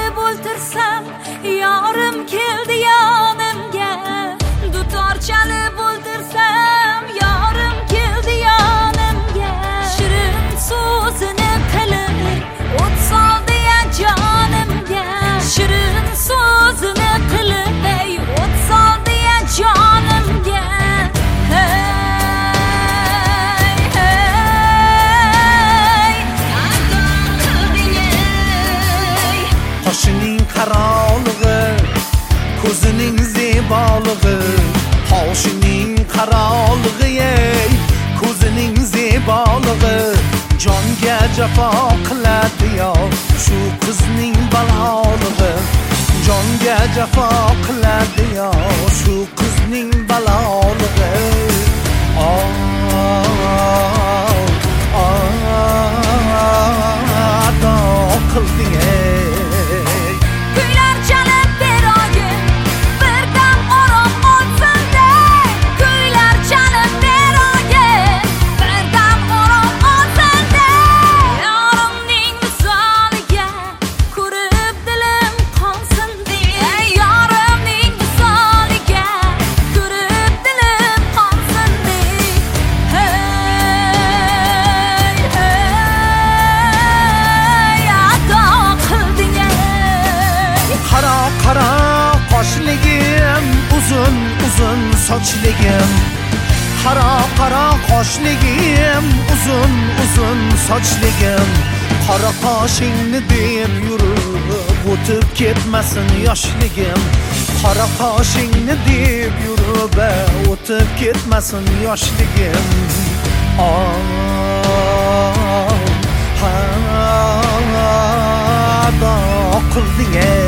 chalib o'ltirsam, yorim keldi yonimga. Dutor chalib o'ltirsam, yorim keldi yonimga. Shirin so'zini qilib o't soldi ya jonimga. Shirin so'zini qilib o't soldi ya jonimga. Qoshining qarolig'i, ko'zining zeboligi. Qoshining qarolig'i, ko'zining zeboligi. Jonga jafo qiladi yo shu qizning balolig'i. Jonga jafo qiladi yo shu qizning balolig'i. Ado qilding Kuylar chalib beroyim, birdan orom olsin dey. Kuylar chalib beroyim, birdan orom olsin dey. Yorimning misoliga ko'rib dilim qonsin dey. Yorimning misoliga ko'rib dilim qonsin dey. Ado qilding qaro qoshligim, uzun uzun sochligim. Qaro qoshligim, uzun uzun sochligim. Qora qoshingni deb yurib o'tib ketmasin yoshligim. Qora qoshingni deb yurib o'tib ketmasin yoshligim. Ado qilding